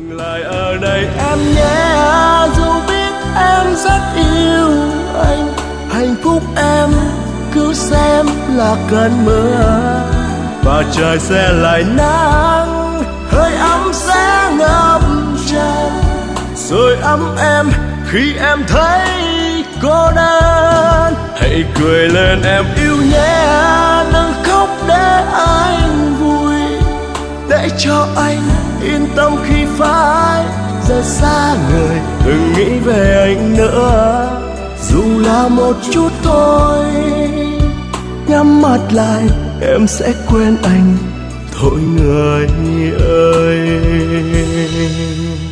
Dừng lại ở đây em nhé, dù biết em rất yêu anh. Hạnh phúc em cứ xem là cơn mưa, và trời sẽ lại nắng, hơi ấm sẽ ngập tràn, rồi ấm em khi em thấy cô đơn. Hãy cười lên em yêu nhé, đừng khóc để anh vui, để cho anh yên tâm khi phải rời xa người. Đừng nghĩ về anh nữa, dù là một chút thôi. Nhắm mắt lại em sẽ quên anh thôi người ơi.